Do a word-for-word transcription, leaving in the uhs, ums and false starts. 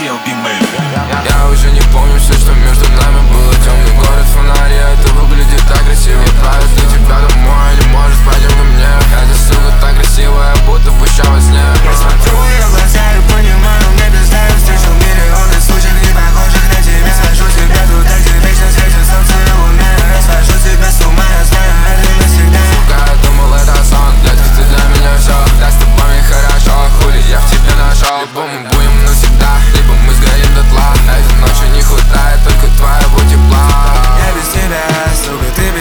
ти эл би Maybe. Я уже не помню все, что между нами было. Темный город, фонари, это выглядит так красиво. Отправить для тебя домой, не может, пойдем ко мне. Эта сука так красивая, будто бы ща во сне. Я смотрю в ее глаза и понимаю, мне пизда. Я встречу миллионы сучек, не похожих на тебя. Свожу тебя туда, где вечно светит солнце в луне. Я свожу тебя с ума, я знаю, это навсегда. Сука, я думал, это сон, детка, ты для меня все. Да, с тобой мне хорошо, хули я в тебе нашел. Либо мы будем навсегда, либо мы сгорим дотла. Этой ночи не хватает только твоего тепла. Я без тебя, сука, ты